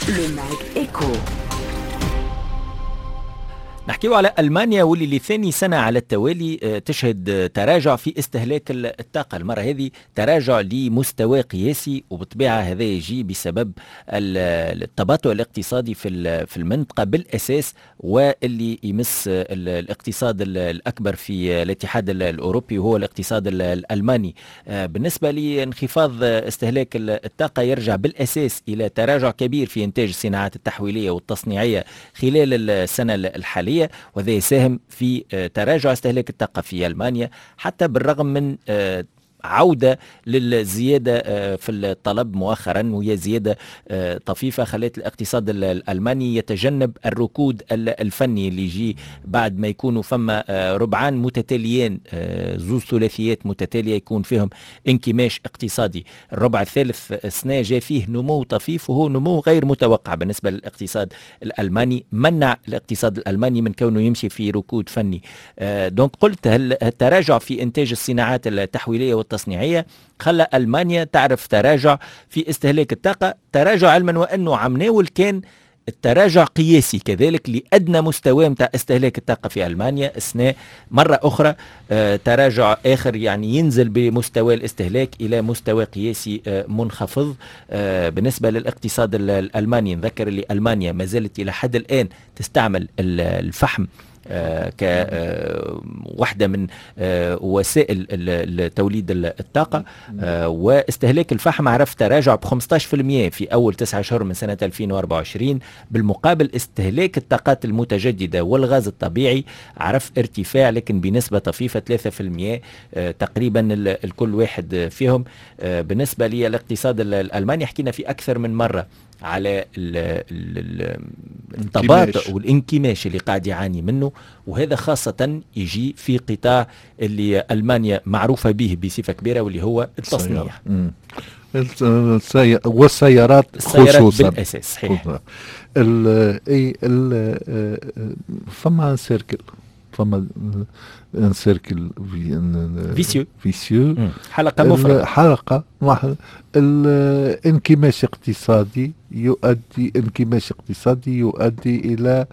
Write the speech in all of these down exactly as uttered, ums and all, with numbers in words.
Le Mag Écho. نحكيو على ألمانيا واللي لثاني سنة على التوالي تشهد تراجع في استهلاك الطاقة. المرة هذه تراجع لمستوى قياسي، وبالطبيعة هذا يجي بسبب التباطؤ الاقتصادي في في المنطقة بالأساس، واللي يمس الاقتصاد الأكبر في الاتحاد الأوروبي وهو الاقتصاد الألماني. بالنسبة لانخفاض استهلاك الطاقة يرجع بالأساس إلى تراجع كبير في إنتاج الصناعات التحويلية والتصنيعية خلال السنة الحالية، وهذا يساهم في تراجع استهلاك الطاقة في ألمانيا، حتى بالرغم من عودة للزيادة في الطلب مؤخرا، وهي زيادة طفيفة خلت الاقتصاد الألماني يتجنب الركود الفني اللي يجي بعد ما يكونوا فما ربعان متتاليين، زوج ثلاثيات متتالية يكون فيهم انكماش اقتصادي. الربع الثالث السنة جاء فيه نمو طفيف، وهو نمو غير متوقع بالنسبة للاقتصاد الألماني، منع الاقتصاد الألماني من كونه يمشي في ركود فني. دونك قلت التراجع في إنتاج الصناعات التحويلية والتصنيعية خلى ألمانيا تعرف تراجع في استهلاك الطاقة، تراجع علما وأنه عم ناول كان التراجع قياسي كذلك لأدنى مستوى متاع استهلاك الطاقة في ألمانيا السنة. مرة أخرى آه تراجع آخر، يعني ينزل بمستوى الاستهلاك إلى مستوى قياسي آه منخفض آه بالنسبة للاقتصاد الألماني. نذكر اللي ألمانيا ما زالت إلى حد الآن تستعمل الفحم آه كوحدة من آه وسائل توليد الطاقة، آه واستهلاك الفحم عرف تراجع ب خمسة عشر بالمئة في أول تسعة أشهر من سنة ألفين وأربعة وعشرين. بالمقابل استهلاك الطاقات المتجددة والغاز الطبيعي عرف ارتفاع لكن بنسبة طفيفة ثلاثة بالمئة آه تقريبا الكل واحد فيهم. آه بالنسبة للاقتصاد الألماني حكينا في أكثر من مرة على التباطؤ والانكماش اللي قاعد يعاني منه، وهذا خاصة يجي في قطاع اللي ألمانيا معروفة به بصفة كبيرة واللي هو التصنيع والسيارات خصوصا بالأساس. صحيح. ال اي ال فما سيركل فما ان سيركل فيسيو فيسيو حلقة مفرغة، حلقة الانكماش اقتصادي يؤدي انكماش اقتصادي يؤدي الى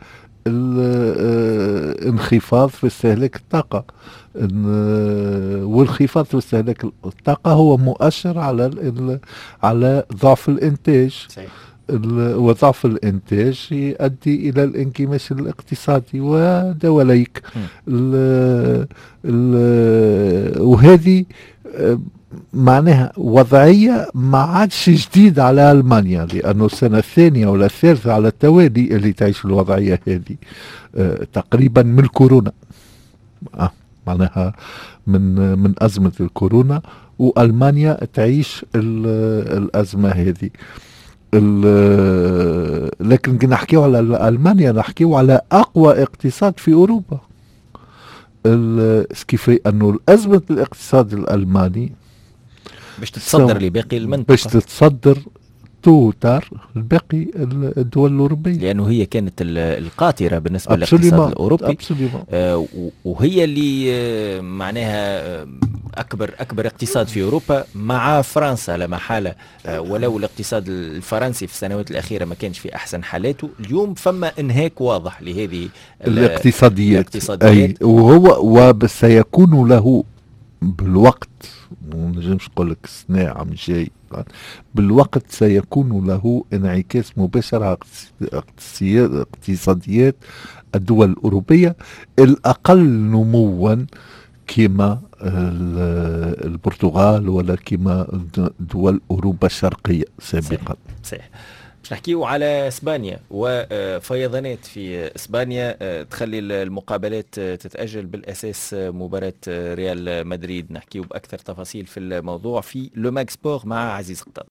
الانخفاض في استهلاك الطاقة، والانخفاض في استهلاك الطاقة هو مؤشر على على ضعف الانتاج. صحيح. وضعف الانتاج يؤدي الى الانكماش الاقتصادي ودوليك. وهذه معناها وضعية ما عادش جديد على ألمانيا، لأنه السنة الثانية ولا الثالثة على التوالي اللي تعيش الوضعية هذه آه تقريبا من الكورونا. آه معناها من من أزمة الكورونا وألمانيا تعيش الأزمة هذه. لكن نحكيو على ألمانيا نحكيو على أقوى اقتصاد في أوروبا. كيف أنه الأزمة الاقتصاد الألماني باش تتصدر لباقي المنطقة، باش تتصدر توتر الباقي الدول الأوروبية، لأنه هي كانت القاطرة بالنسبة للاقتصاد الأوروبي. آه وهي اللي آه معناها آه أكبر أكبر اقتصاد في أوروبا مع فرنسا لا محالة. آه ولو الاقتصاد الفرنسي في السنوات الأخيرة ما كانش في أحسن حالاته، اليوم فما انهاك واضح لهذه الاقتصاديات, الاقتصاديات. أي وهو وسيكون له بالوقت، ما نجمش نقول لك السنة عم جاي، بالوقت سيكون له انعكاس مباشر على اقتصاديات الدول الأوروبية الأقل نموا كما البرتغال ولا كما دول أوروبا الشرقية سابقا. صحيح. صحيح. باش نحكيو على اسبانيا وفيضانات في اسبانيا تخلي المقابلات تتأجل بالاساس مباراة ريال مدريد. نحكيو باكثر تفاصيل في الموضوع في لو ماك سبور مع عزيز قطاط.